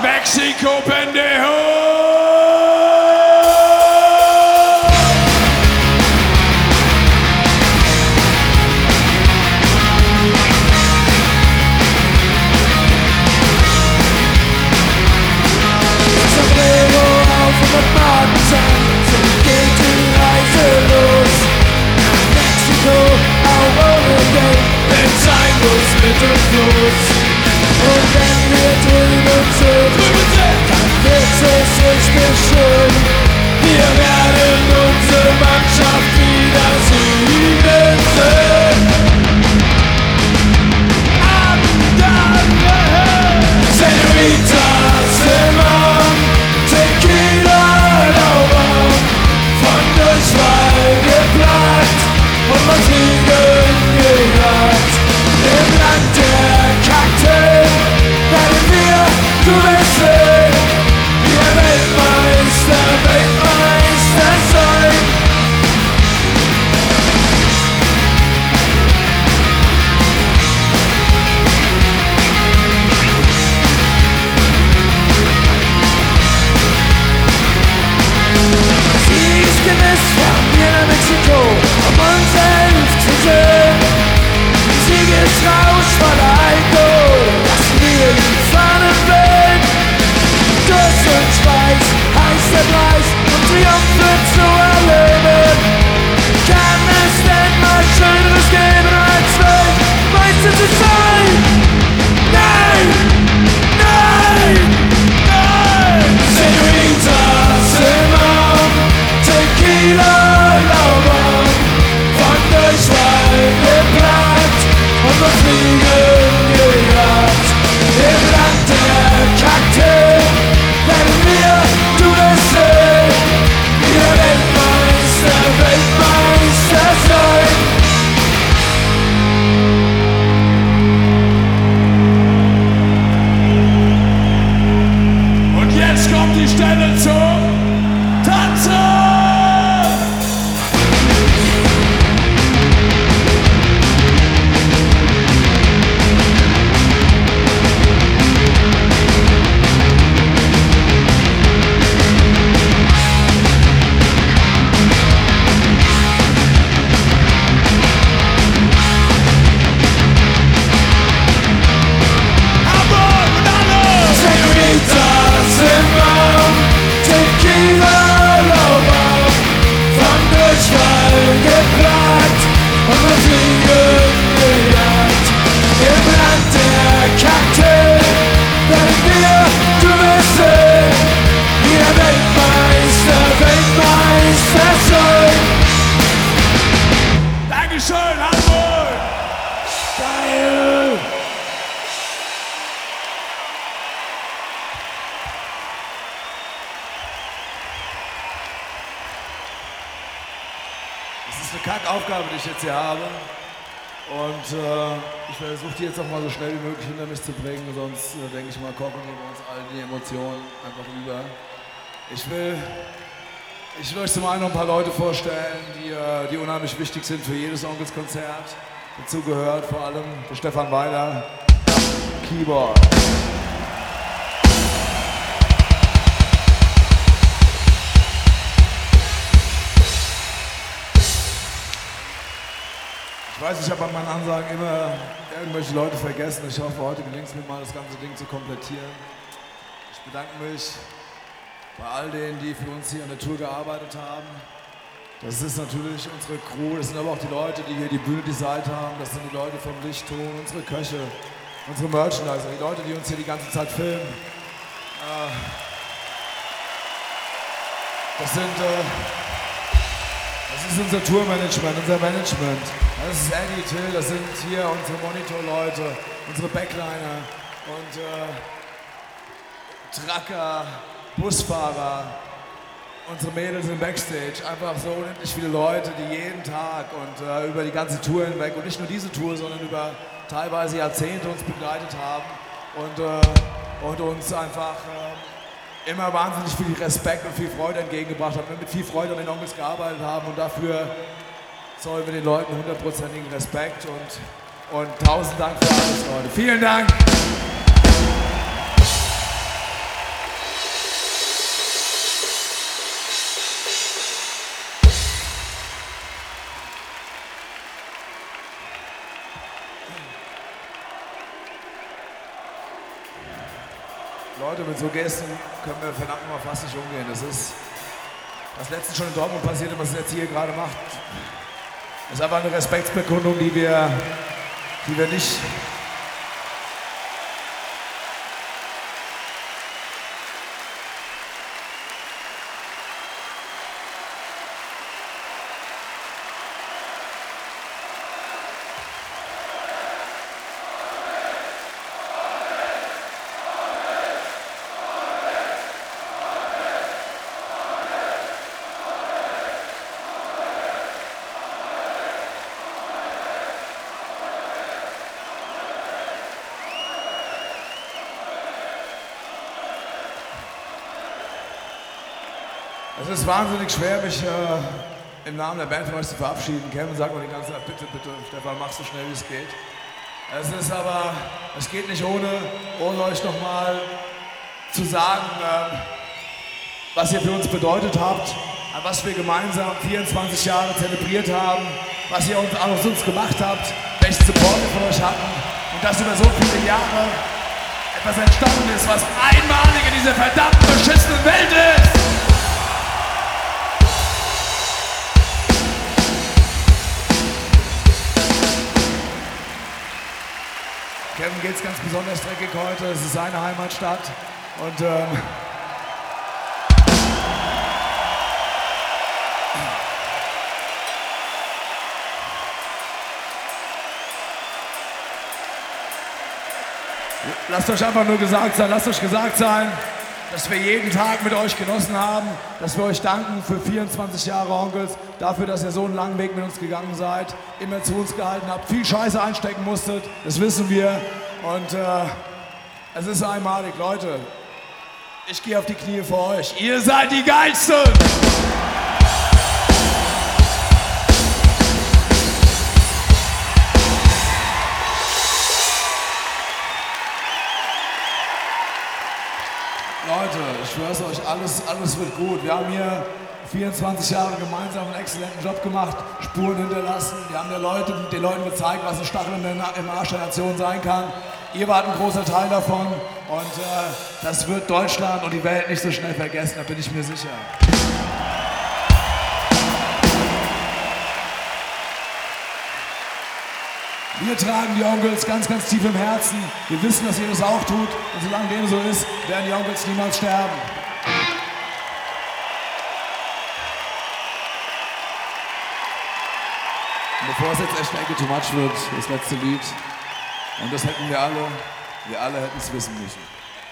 Mexiko, pendejo! Sombrero auf und Markenzahn, so geht die Reise los. Mexiko, auch ohne Geld, wenn sein muss mit dem Fluss. Und wenn wir drüben sind, dann wird es richtig schön. Wir werden unsere Mannschaft wieder siegen sehen. Senorita, Simon, Tequila, Lauber, von Durchfall geplagt und man Fliegen gejagt. Im Land der Kakteen werden wir, du wirst sehen, wir Weltmeister, Weltmeister sein. Sie ist gewiss von mir nach Mexiko, um uns helfen zu sehen. Siegesrausch voller Alkohol, lassen wir die Fahnen wehen. Durst und Schweiß, heiß der Preis, um Triumphe zu erleben. Kann es denn mal Schöneres geben, als Weltmeister zu sein? Nein! Nein! Nein! Senorita, Simon, Tequila, Lauber, von Durchfall geplagt und wir Fliegen gejagt. Im Land der Kakteen werden wir, du wirst sehen, wir Weltmeister, Weltmeister sein. Und jetzt kommt die Stelle zum Tanzen! Senorita, Simon, Tequila, Lauber, von Durchfall geplagt und wir Fliegen gejagt. Im Land der Kakteen werden wir, du wirst sehen, wir Weltmeister, Weltmeister sein. Dankeschön, Hamburg! Geil! Das ist eine Kackaufgabe, die ich jetzt hier habe. Und ich versuche die jetzt auch mal so schnell wie möglich hinter mich zu bringen, sonst denke ich mal, kochen wir uns all die Emotionen einfach über. Ich will euch zum einen noch ein paar Leute vorstellen, die unheimlich wichtig sind für jedes Onkelskonzert. Dazu gehört vor allem der Stefan Weiler, Keyboard. Ich weiß, ich habe an meinen Ansagen immer irgendwelche Leute vergessen. Ich hoffe, heute gelingt es mir mal, das ganze Ding zu komplettieren. Ich bedanke mich bei all denen, die für uns hier an der Tour gearbeitet haben. Das ist natürlich unsere Crew, das sind aber auch die Leute, die hier die Bühne designt haben. Das sind die Leute vom Lichtton, unsere Köche, unsere Merchandiser, die Leute, die uns hier die ganze Zeit filmen. Das ist unser Tourmanagement, unser Management. Das ist Eddie, Till, das sind hier unsere Monitorleute, unsere Backliner und Trucker, Busfahrer, unsere Mädels im Backstage. Einfach so unendlich viele Leute, die jeden Tag und über die ganze Tour hinweg und nicht nur diese Tour, sondern über teilweise Jahrzehnte uns begleitet haben und uns einfach immer wahnsinnig viel Respekt und viel Freude entgegengebracht haben, wir mit viel Freude an den Onkels gearbeitet haben und dafür zollen wir den Leuten 100%igen Respekt und 1000 Dank für alles, Leute. Vielen Dank! Leute, mit so Gesten können wir verdammt mal fast nicht umgehen. Das ist, was letztens schon in Dortmund passiert und was es jetzt hier gerade macht, ist einfach eine Respektsbekundung, die wir nicht... Es ist wahnsinnig schwer, mich im Namen der Band von euch zu verabschieden. Kevin sagt mir die ganze Zeit, bitte, bitte, Stefan, mach so schnell wie es geht. Es geht nicht ohne euch nochmal zu sagen, was ihr für uns bedeutet habt, an was wir gemeinsam 24 Jahre zelebriert haben, was ihr aus uns gemacht habt, welchen Support wir von euch hatten und dass über so viele Jahre etwas entstanden ist, was einmalig in dieser verdammten beschissenen Welt ist. Kevin geht's ganz besonders dreckig heute, es ist seine Heimatstadt und lasst euch einfach nur gesagt sein, dass wir jeden Tag mit euch genossen haben, dass wir euch danken für 24 Jahre Onkels, dafür, dass ihr so einen langen Weg mit uns gegangen seid, immer zu uns gehalten habt, viel Scheiße einstecken musstet, das wissen wir und es ist einmalig, Leute, ich gehe auf die Knie für euch, ihr seid die Geilsten! Leute, ich schwör's euch, alles wird gut. Wir haben hier 24 Jahre gemeinsam einen exzellenten Job gemacht, Spuren hinterlassen. Wir haben den Leuten gezeigt, was ein Stachel im Arsch der Nation sein kann. Ihr wart ein großer Teil davon und das wird Deutschland und die Welt nicht so schnell vergessen, da bin ich mir sicher. Wir tragen die Onkels ganz, ganz tief im Herzen. Wir wissen, dass ihr das auch tut. Und solange dem so ist, werden die Onkels niemals sterben. Und bevor es jetzt echt Ecke too much wird, das letzte Lied. Und das hätten wir alle hätten es wissen müssen.